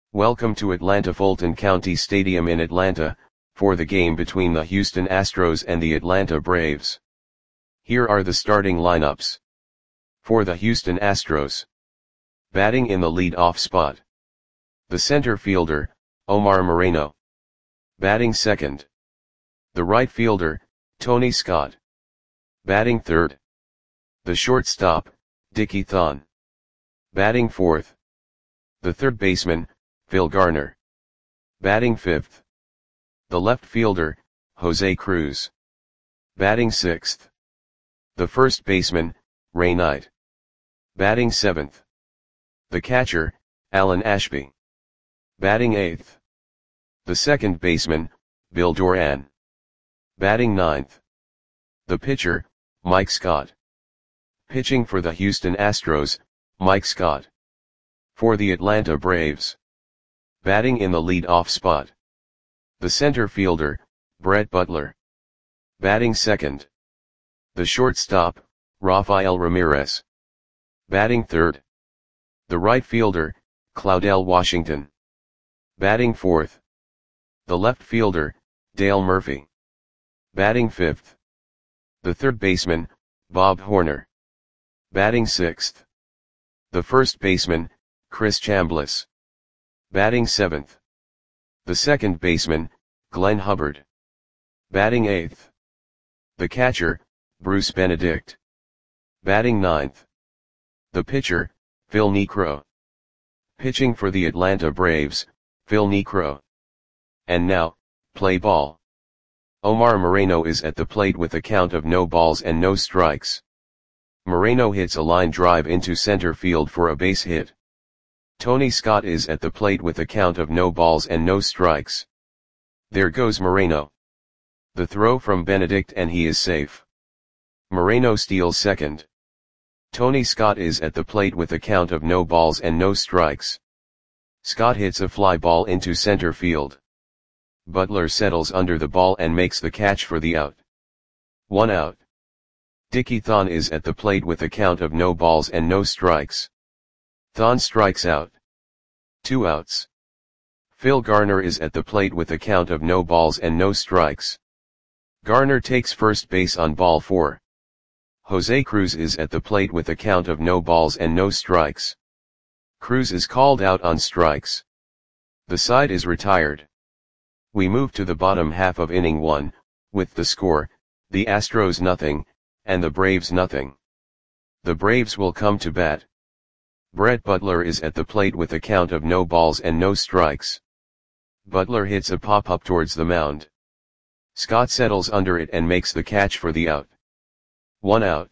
Welcome to Atlanta Fulton County Stadium in Atlanta, for the game between the Houston Astros and the Atlanta Braves. Here are the starting lineups. For the Houston Astros. Batting in the lead-off spot. The center fielder, Omar Moreno. Batting second. The right fielder, Tony Scott. Batting third. The shortstop, Dickie Thon. Batting fourth. The third baseman, Phil Garner. Batting fifth. The left fielder, Jose Cruz. Batting sixth. The first baseman, Ray Knight. Batting seventh. The catcher, Alan Ashby. Batting eighth. The second baseman, Bill Doran. Batting ninth. The pitcher, Mike Scott. Pitching for the Houston Astros, Mike Scott. For the Atlanta Braves. Batting in the lead-off spot. The center fielder, Brett Butler. Batting second. The shortstop, Rafael Ramirez. Batting third. The right fielder, Claudell Washington. Batting fourth. The left fielder, Dale Murphy. Batting fifth. The third baseman, Bob Horner. Batting sixth. The first baseman, Chris Chambliss. Batting seventh. The second baseman, Glenn Hubbard. Batting eighth. The catcher, Bruce Benedict. Batting ninth. The pitcher, Phil Niekro. Pitching for the Atlanta Braves, Phil Niekro. And now, play ball. Omar Moreno is at the plate with a count of no balls and no strikes. Moreno hits a line drive into center field for a base hit. Tony Scott is at the plate with a count of no balls and no strikes. There goes Moreno. The throw from Benedict and he is safe. Moreno steals second. Tony Scott is at the plate with a count of no balls and no strikes. Scott hits a fly ball into center field. Butler settles under the ball and makes the catch for the out. 1 out. Dickie Thon is at the plate with a count of no balls and no strikes. Thon strikes out. 2 outs. Phil Garner is at the plate with a count of no balls and no strikes. Garner takes first base on ball 4. Jose Cruz is at the plate with a count of no balls and no strikes. Cruz is called out on strikes. The side is retired. We move to the bottom half of inning 1, with the score, the Astros nothing, and the Braves nothing. The Braves will come to bat. Brett Butler is at the plate with a count of no balls and no strikes. Butler hits a pop-up towards the mound. Scott settles under it and makes the catch for the out. 1 out.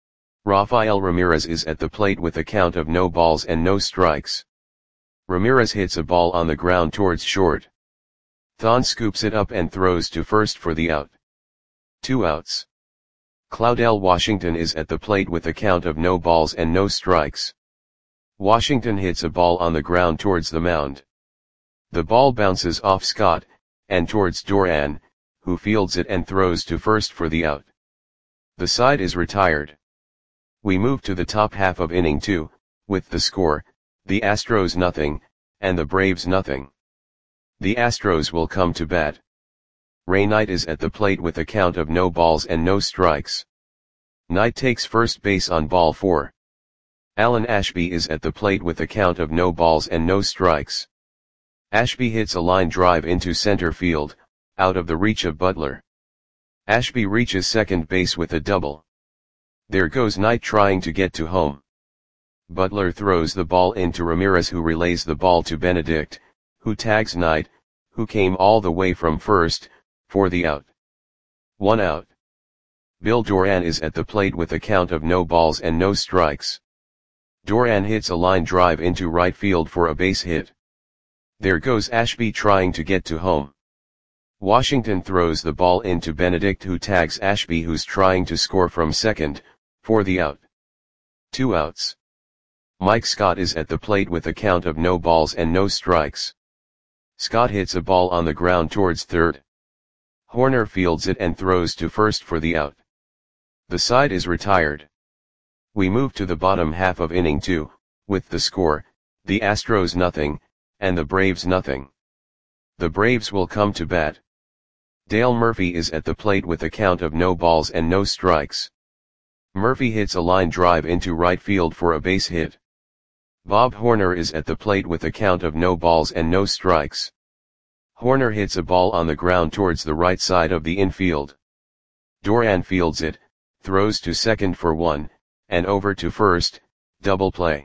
Rafael Ramirez is at the plate with a count of no balls and no strikes. Ramirez hits a ball on the ground towards short. Thon scoops it up and throws to first for the out. 2 outs. Claudell Washington is at the plate with a count of no balls and no strikes. Washington hits a ball on the ground towards the mound. The ball bounces off Scott, and towards Doran, who fields it and throws to first for the out. The side is retired. We move to the top half of inning 2, with the score, the Astros nothing, and the Braves nothing. The Astros will come to bat. Ray Knight is at the plate with a count of no balls and no strikes. Knight takes first base on ball 4. Alan Ashby is at the plate with a count of no balls and no strikes. Ashby hits a line drive into center field, out of the reach of Butler. Ashby reaches second base with a double. There goes Knight trying to get to home. Butler throws the ball into Ramirez, who relays the ball to Benedict, who tags Knight, who came all the way from first, for the out. 1 out. Bill Doran is at the plate with a count of no balls and no strikes. Doran hits a line drive into right field for a base hit. There goes Ashby trying to get to home. Washington throws the ball into Benedict, who tags Ashby, who's trying to score from second, for the out. 2 outs. Mike Scott is at the plate with a count of no balls and no strikes. Scott hits a ball on the ground towards third. Horner fields it and throws to first for the out. The side is retired. We move to the bottom half of inning 2, with the score, the Astros nothing, and the Braves nothing. The Braves will come to bat. Dale Murphy is at the plate with a count of no balls and no strikes. Murphy hits a line drive into right field for a base hit. Bob Horner is at the plate with a count of no balls and no strikes. Horner hits a ball on the ground towards the right side of the infield. Doran fields it, throws to second for one, and over to first, double play.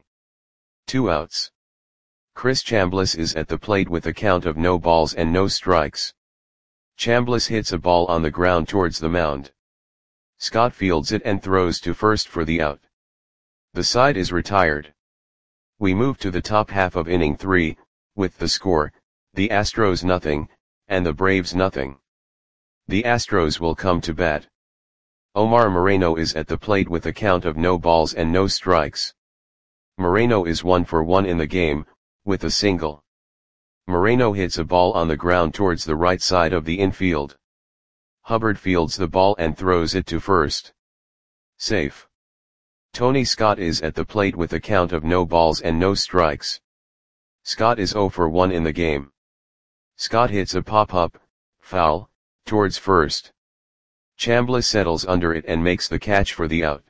2 outs. Chris Chambliss is at the plate with a count of no balls and no strikes. Chambliss hits a ball on the ground towards the mound. Scott fields it and throws to first for the out. The side is retired. We move to the top half of inning 3, with the score, the Astros nothing, and the Braves nothing. The Astros will come to bat. Omar Moreno is at the plate with a count of no balls and no strikes. Moreno is 1 for 1 in the game, with a single. Moreno hits a ball on the ground towards the right side of the infield. Hubbard fields the ball and throws it to first. Safe. Tony Scott is at the plate with a count of no balls and no strikes. Scott is 0 for 1 in the game. Scott hits a pop-up, foul, towards first. Chambliss settles under it and makes the catch for the out.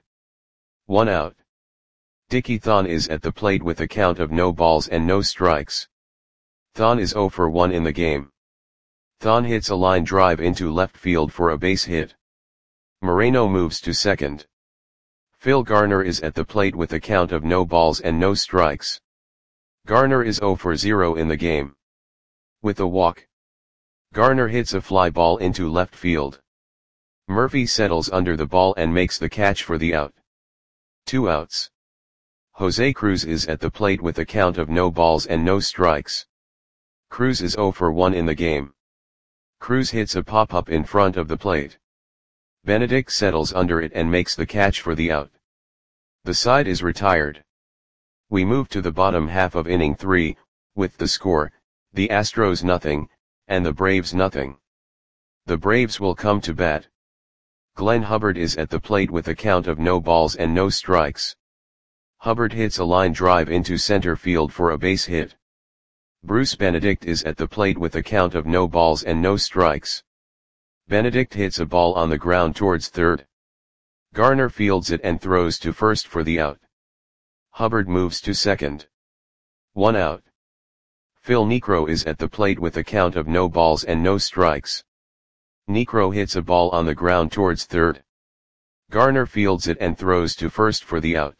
1 out. Dickie Thon is at the plate with a count of no balls and no strikes. Thon is 0 for 1 in the game. Thon hits a line drive into left field for a base hit. Moreno moves to second. Phil Garner is at the plate with a count of no balls and no strikes. Garner is 0 for 0 in the game. With a walk. Garner hits a fly ball into left field. Murphy settles under the ball and makes the catch for the out. 2 outs. Jose Cruz is at the plate with a count of no balls and no strikes. Cruz is 0 for 1 in the game. Cruz hits a pop-up in front of the plate. Benedict settles under it and makes the catch for the out. The side is retired. We move to the bottom half of inning 3, with the score, the Astros nothing, and the Braves nothing. The Braves will come to bat. Glenn Hubbard is at the plate with a count of no balls and no strikes. Hubbard hits a line drive into center field for a base hit. Bruce Benedict is at the plate with a count of no balls and no strikes. Benedict hits a ball on the ground towards third. Garner fields it and throws to first for the out. Hubbard moves to second. 1 out. Phil Niekro is at the plate with a count of no balls and no strikes. Niekro hits a ball on the ground towards third. Garner fields it and throws to first for the out.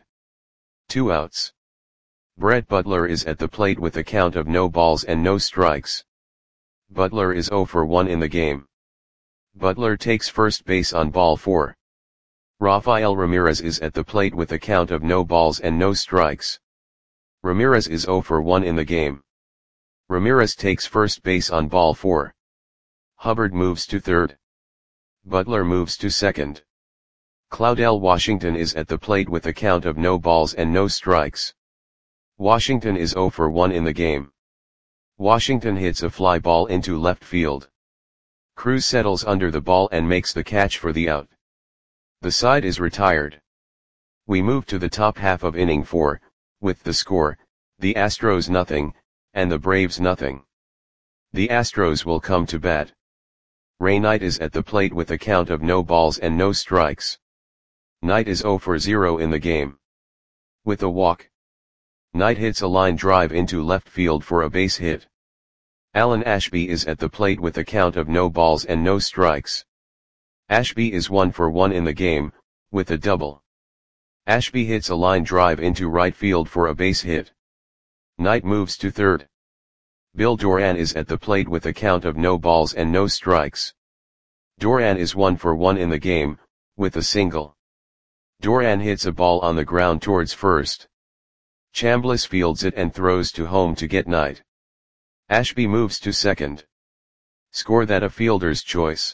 2 outs. Brett Butler is at the plate with a count of no balls and no strikes. Butler is 0 for 1 in the game. Butler takes first base on ball 4. Rafael Ramirez is at the plate with a count of no balls and no strikes. Ramirez is 0 for 1 in the game. Ramirez takes first base on ball 4. Hubbard moves to third. Butler moves to second. Claudel Washington is at the plate with a count of no balls and no strikes. Washington is 0 for 1 in the game. Washington hits a fly ball into left field. Cruz settles under the ball and makes the catch for the out. The side is retired. We move to the top half of inning 4, with the score, the Astros nothing, and the Braves nothing. The Astros will come to bat. Ray Knight is at the plate with a count of no balls and no strikes. Knight is 0 for 0 in the game. With a walk. Knight hits a line drive into left field for a base hit. Alan Ashby is at the plate with a count of no balls and no strikes. Ashby is 1 for 1 in the game, with a double. Ashby hits a line drive into right field for a base hit. Knight moves to third. Bill Doran is at the plate with a count of no balls and no strikes. Doran is 1 for 1 in the game, with a single. Doran hits a ball on the ground towards first. Chambliss fields it and throws to home to get Knight. Ashby moves to second. Score that a fielder's choice.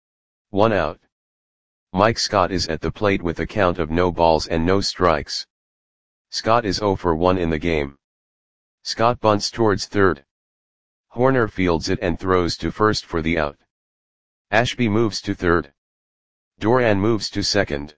1 out. Mike Scott is at the plate with a count of no balls and no strikes. Scott is 0 for 1 in the game. Scott bunts towards third. Horner fields it and throws to first for the out. Ashby moves to third. Doran moves to second.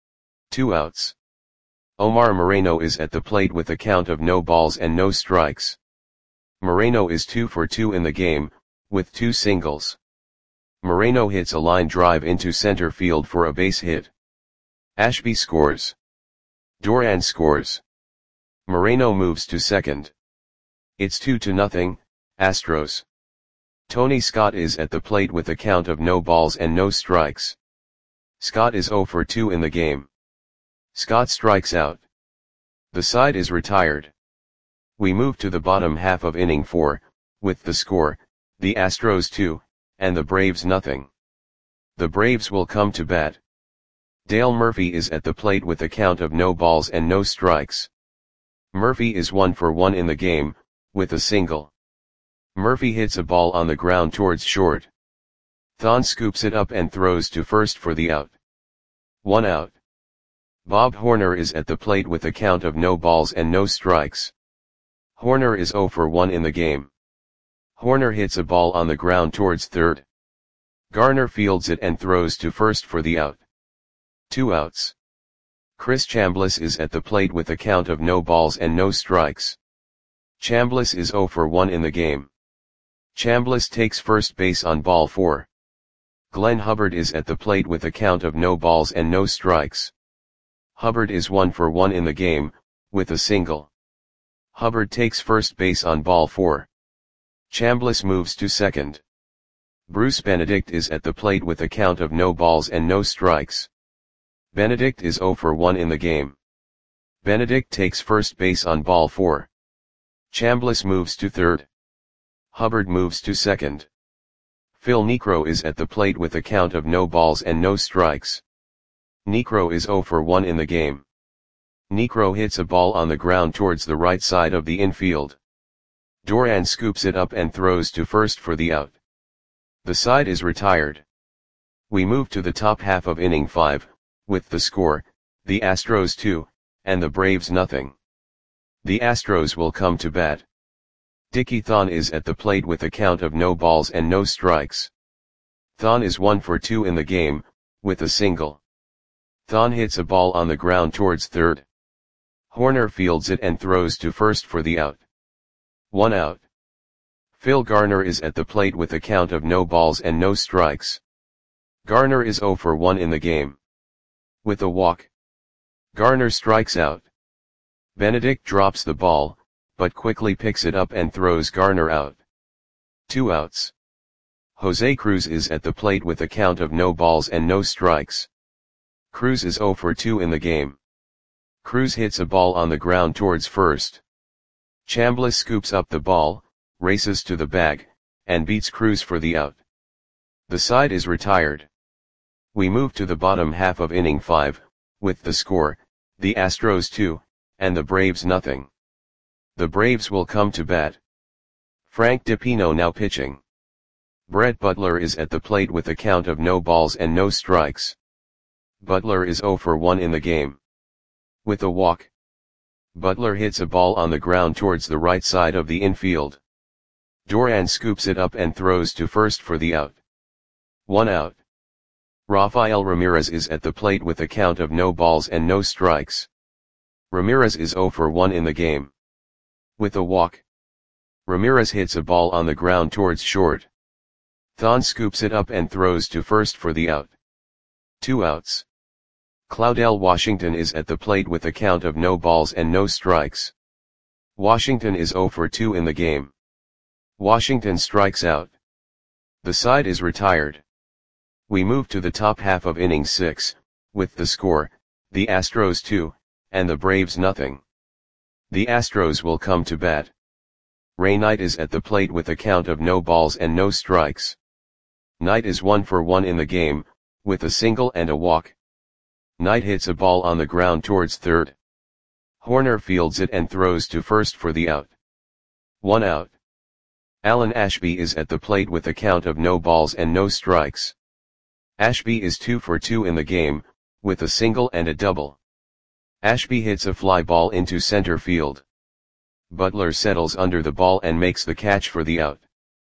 2 outs. Omar Moreno is at the plate with a count of no balls and no strikes. Moreno is 2 for 2 in the game, with 2 singles. Moreno hits a line drive into center field for a base hit. Ashby scores. Duran scores. Moreno moves to second. It's 2-0, Astros. Tony Scott is at the plate with a count of no balls and no strikes. Scott is 0 for 2 in the game. Scott strikes out. The side is retired. We move to the bottom half of inning 4, with the score, the Astros 2, and the Braves nothing. The Braves will come to bat. Dale Murphy is at the plate with a count of no balls and no strikes. Murphy is 1 for 1 in the game, with a single. Murphy hits a ball on the ground towards short. Thon scoops it up and throws to first for the out. 1 out. Bob Horner is at the plate with a count of no balls and no strikes. Horner is 0 for 1 in the game. Horner hits a ball on the ground towards third. Garner fields it and throws to first for the out. 2 outs. Chris Chambliss is at the plate with a count of no balls and no strikes. Chambliss is 0 for 1 in the game. Chambliss takes first base on ball 4. Glenn Hubbard is at the plate with a count of no balls and no strikes. Hubbard is 1 for 1 in the game, with a single. Hubbard takes first base on ball 4. Chambliss moves to second. Bruce Benedict is at the plate with a count of no balls and no strikes. Benedict is 0 for 1 in the game. Benedict takes first base on ball 4. Chambliss moves to third. Hubbard moves to second. Phil Niekro is at the plate with a count of no balls and no strikes. Niekro is 0 for 1 in the game. Niekro hits a ball on the ground towards the right side of the infield. Duran scoops it up and throws to first for the out. The side is retired. We move to the top half of inning 5, with the score, the Astros 2, and the Braves nothing. The Astros will come to bat. Dickie Thon is at the plate with a count of no balls and no strikes. Thon is 1 for 2 in the game, with a single. Thon hits a ball on the ground towards third. Horner fields it and throws to first for the out. 1 out. Phil Garner is at the plate with a count of no balls and no strikes. Garner is 0 for 1 in the game. With a walk. Garner strikes out. Benedict drops the ball, but quickly picks it up and throws Garner out. 2 outs. Jose Cruz is at the plate with a count of no balls and no strikes. Cruz is 0 for 2 in the game. Cruz hits a ball on the ground towards first. Chambliss scoops up the ball, races to the bag, and beats Cruz for the out. The side is retired. We move to the bottom half of inning 5, with the score, the Astros 2, and the Braves nothing. The Braves will come to bat. Frank DiPino now pitching. Brett Butler is at the plate with a count of no balls and no strikes. Butler is 0 for 1 in the game. With a walk. Butler hits a ball on the ground towards the right side of the infield. Duran scoops it up and throws to first for the out. 1 out. Rafael Ramirez is at the plate with a count of no balls and no strikes. Ramirez is 0 for 1 in the game. With a walk. Ramirez hits a ball on the ground towards short. Thon scoops it up and throws to first for the out. 2 outs. Claudel Washington is at the plate with a count of no balls and no strikes. Washington is 0 for 2 in the game. Washington strikes out. The side is retired. We move to the top half of inning 6, with the score, the Astros 2, and the Braves nothing. The Astros will come to bat. Ray Knight is at the plate with a count of no balls and no strikes. Knight is 1 for 1 in the game, with a single and a walk. Knight hits a ball on the ground towards third. Horner fields it and throws to first for the out. 1 out. Alan Ashby is at the plate with a count of no balls and no strikes. Ashby is 2 for 2 in the game, with a single and a double. Ashby hits a fly ball into center field. Butler settles under the ball and makes the catch for the out.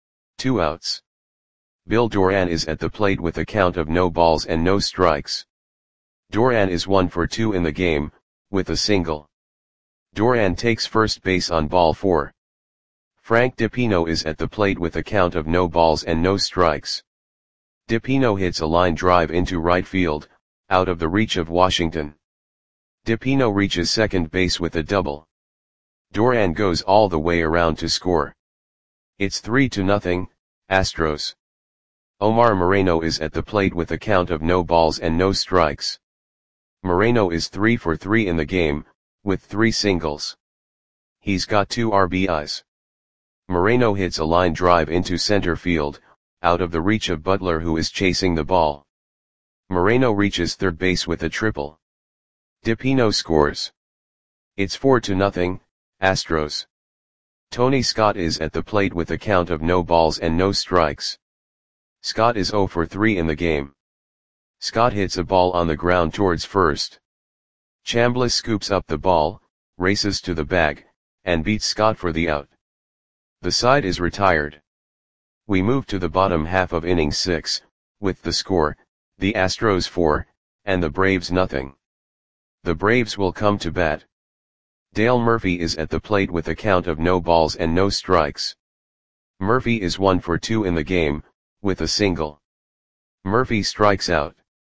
2 outs. Bill Duran is at the plate with a count of no balls and no strikes. Duran is 1 for 2 in the game, with a single. Duran takes first base on ball 4. Frank DiPino is at the plate with a count of no balls and no strikes. DiPino hits a line drive into right field, out of the reach of Washington. DiPino reaches second base with a double. Duran goes all the way around to score. It's 3-0, Astros. Omar Moreno is at the plate with a count of no balls and no strikes. Moreno is 3 for 3 in the game, with 3 singles. He's got 2 RBIs. Moreno hits a line drive into center field, out of the reach of Butler who is chasing the ball. Moreno reaches third base with a triple. DiPino scores. It's 4-0, Astros. Tony Scott is at the plate with a count of no balls and no strikes. Scott is 0 for 3 in the game. Scott hits a ball on the ground towards first. Chambliss scoops up the ball, races to the bag, and beats Scott for the out. The side is retired. We move to the bottom half of inning 6, with the score, the Astros 4, and the Braves 0. The Braves will come to bat. Dale Murphy is at the plate with a count of no balls and no strikes. Murphy is 1 for 2 in the game, with a single. Murphy strikes out.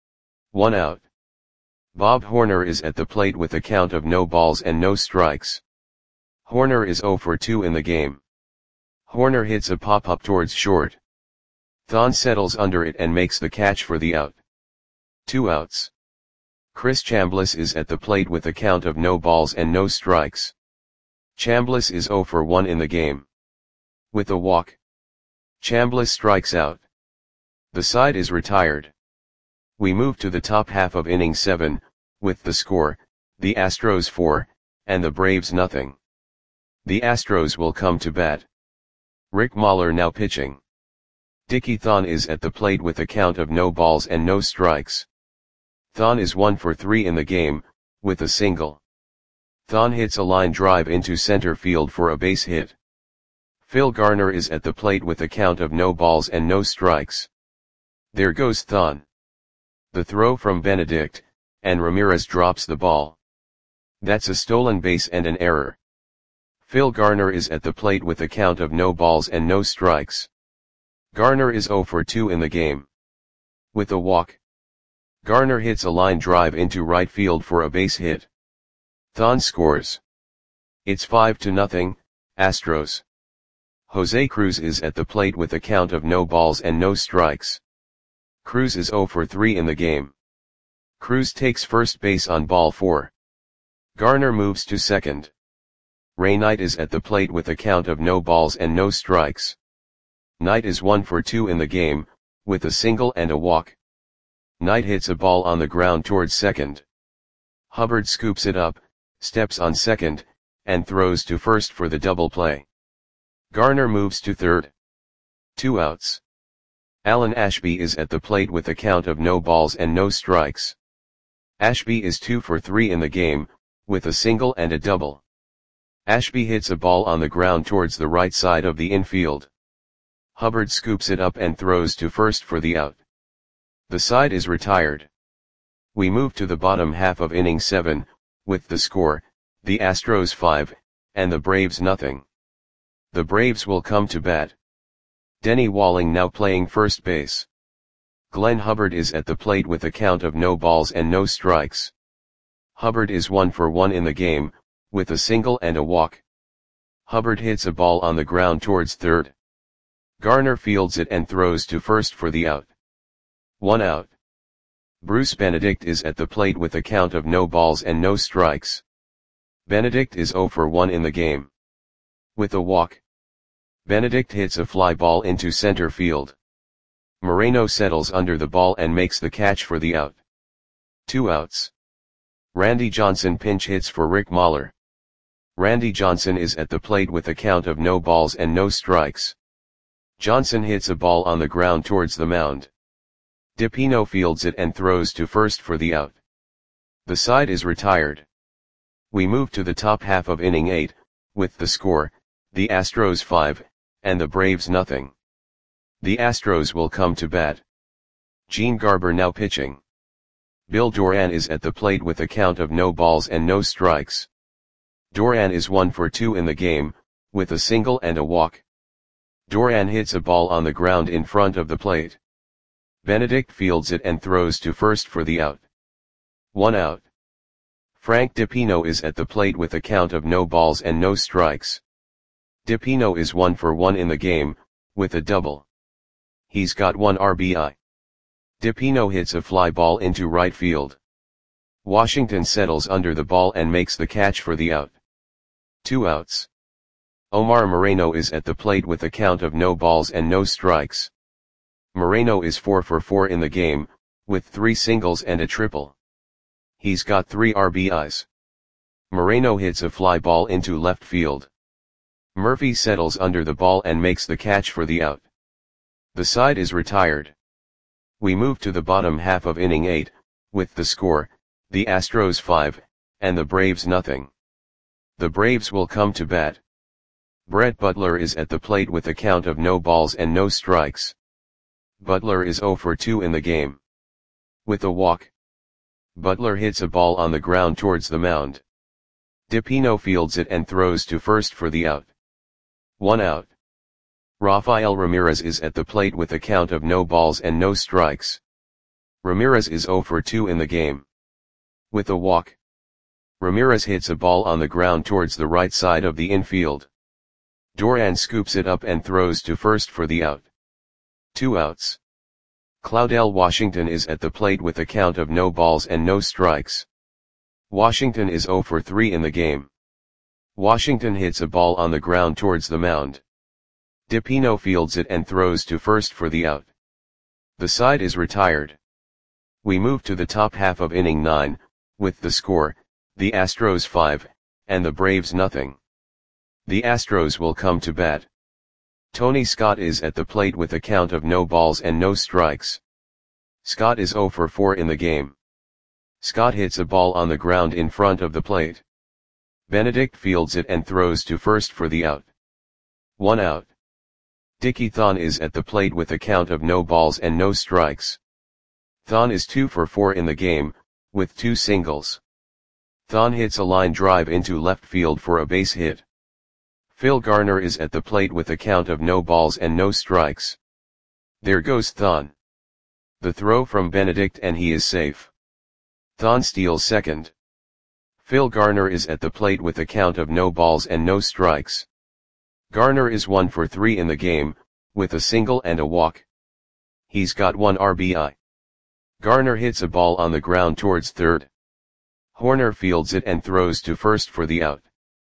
1 out. Bob Horner is at the plate with a count of no balls and no strikes. Horner is 0 for 2 in the game. Horner hits a pop-up towards short. Thon settles under it and makes the catch for the out. 2 outs. Chris Chambliss is at the plate with a count of no balls and no strikes. Chambliss is 0 for 1 in the game. With a walk. Chambliss strikes out. The side is retired. We move to the top half of inning 7, with the score, the Astros 4, and the Braves 0. The Astros will come to bat. Rick Mahler now pitching. Dickie Thon is at the plate with a count of no balls and no strikes. Thon is 1 for 3 in the game, with a single. Thon hits a line drive into center field for a base hit. Phil Garner is at the plate with a count of no balls and no strikes. There goes Thon. The throw from Benedict, and Ramirez drops the ball. That's a stolen base and an error. Phil Garner is at the plate with a count of no balls and no strikes. Garner is 0 for 2 in the game. With a walk. Garner hits a line drive into right field for a base hit. Thon scores. It's 5-0, Astros. Jose Cruz is at the plate with a count of no balls and no strikes. Cruz is 0 for 3 in the game. Cruz takes first base on ball 4. Garner moves to second. Ray Knight is at the plate with a count of no balls and no strikes. Knight is 1 for 2 in the game, with a single and a walk. Knight hits a ball on the ground towards second. Hubbard scoops it up, steps on second, and throws to first for the double play. Garner moves to third. 2 outs. Alan Ashby is at the plate with a count of no balls and no strikes. Ashby is 2 for 3 in the game, with a single and a double. Ashby hits a ball on the ground towards the right side of the infield. Hubbard scoops it up and throws to first for the out. The side is retired. We move to the bottom half of inning 7, with the score, the Astros 5, and the Braves 0. The Braves will come to bat. Denny Walling now playing first base. Glenn Hubbard is at the plate with a count of no balls and no strikes. Hubbard is 1 for 1 in the game, with a single and a walk. Hubbard hits a ball on the ground towards third. Garner fields it and throws to first for the out. 1 out. Bruce Benedict is at the plate with a count of no balls and no strikes. Benedict is 0 for 1 in the game. With a walk. Benedict hits a fly ball into center field. Moreno settles under the ball and makes the catch for the out. 2 outs. Randy Johnson pinch hits for Rick Mahler. Randy Johnson is at the plate with a count of no balls and no strikes. Johnson hits a ball on the ground towards the mound. DiPino fields it and throws to first for the out. The side is retired. We move to the top half of inning 8, with the score, the Astros 5, and the Braves 0. The Astros will come to bat. Gene Garber now pitching. Bill Doran is at the plate with a count of no balls and no strikes. Doran is 1 for 2 in the game, with a single and a walk. Doran hits a ball on the ground in front of the plate. Benedict fields it and throws to first for the out. 1 out. Frank DiPino is at the plate with a count of no balls and no strikes. DiPino is 1 for 1 in the game, with a double. He's got 1 RBI. DiPino hits a fly ball into right field. Washington settles under the ball and makes the catch for the out. 2 outs. Omar Moreno is at the plate with a count of no balls and no strikes. Moreno is 4 for 4 in the game, with 3 singles and a triple. He's got 3 RBIs. Moreno hits a fly ball into left field. Murphy settles under the ball and makes the catch for the out. The side is retired. We move to the bottom half of inning 8, with the score, the Astros 5, and the Braves nothing. The Braves will come to bat. Brett Butler is at the plate with a count of no balls and no strikes. Butler is 0 for 2 in the game. With a walk. Butler hits a ball on the ground towards the mound. DiPino fields it and throws to first for the out. 1 out. Rafael Ramirez is at the plate with a count of no balls and no strikes. Ramirez is 0 for 2 in the game. With a walk. Ramirez hits a ball on the ground towards the right side of the infield. Doran scoops it up and throws to first for the out. 2 outs. Claudel Washington is at the plate with a count of no balls and no strikes. Washington is 0 for 3 in the game. Washington hits a ball on the ground towards the mound. DiPino fields it and throws to first for the out. The side is retired. We move to the top half of inning 9, with the score, the Astros 5, and the Braves nothing. The Astros will come to bat. Tony Scott is at the plate with a count of no balls and no strikes. Scott is 0 for 4 in the game. Scott hits a ball on the ground in front of the plate. Benedict fields it and throws to first for the out. 1 out. Dickie Thon is at the plate with a count of no balls and no strikes. Thon is 2 for 4 in the game, with 2 singles. Thon hits a line drive into left field for a base hit. Phil Garner is at the plate with a count of no balls and no strikes. There goes Thon. The throw from Benedict and he is safe. Thon steals second. Phil Garner is at the plate with a count of no balls and no strikes. Garner is 1 for 3 in the game, with a single and a walk. He's got 1 RBI. Garner hits a ball on the ground towards third. Horner fields it and throws to first for the out.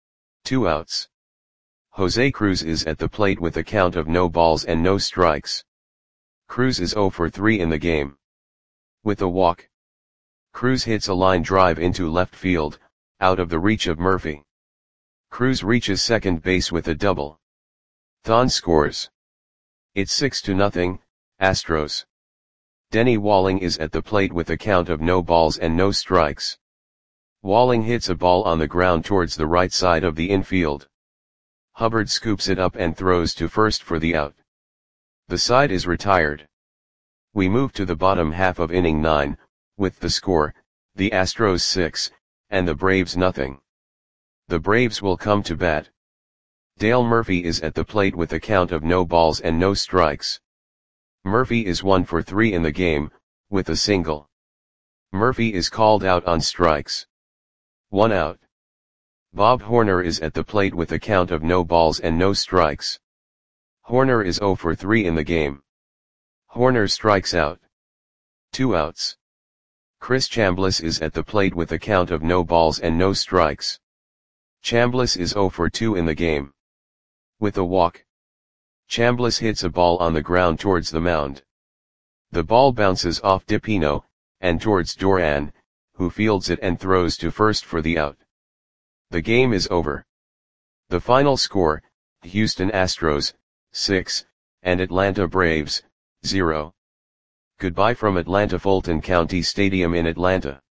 2 outs. Jose Cruz is at the plate with a count of no balls and no strikes. Cruz is 0 for 3 in the game. With a walk. Cruz hits a line drive into left field, out of the reach of Murphy. Cruz reaches second base with a double. Thon scores. It's 6-0, Astros. Denny Walling is at the plate with a count of no balls and no strikes. Walling hits a ball on the ground towards the right side of the infield. Hubbard scoops it up and throws to first for the out. The side is retired. We move to the bottom half of inning 9, with the score, the Astros 6, and the Braves nothing. The Braves will come to bat. Dale Murphy is at the plate with a count of no balls and no strikes. Murphy is 1 for 3 in the game, with a single. Murphy is called out on strikes. 1 out. Bob Horner is at the plate with a count of no balls and no strikes. Horner is 0 for 3 in the game. Horner strikes out. 2 outs. Chris Chambliss is at the plate with a count of no balls and no strikes. Chambliss is 0 for 2 in the game. With a walk. Chambliss hits a ball on the ground towards the mound. The ball bounces off DiPino, and towards Doran, who fields it and throws to first for the out. The game is over. The final score, Houston Astros, 6, and Atlanta Braves, 0. Goodbye from Atlanta Fulton County Stadium in Atlanta.